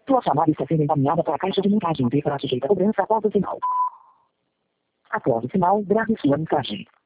Tua chamada está sendo encaminhada para a caixa de mensagem e será sujeita a cobrança após o sinal. Após o sinal, grave sua mensagem.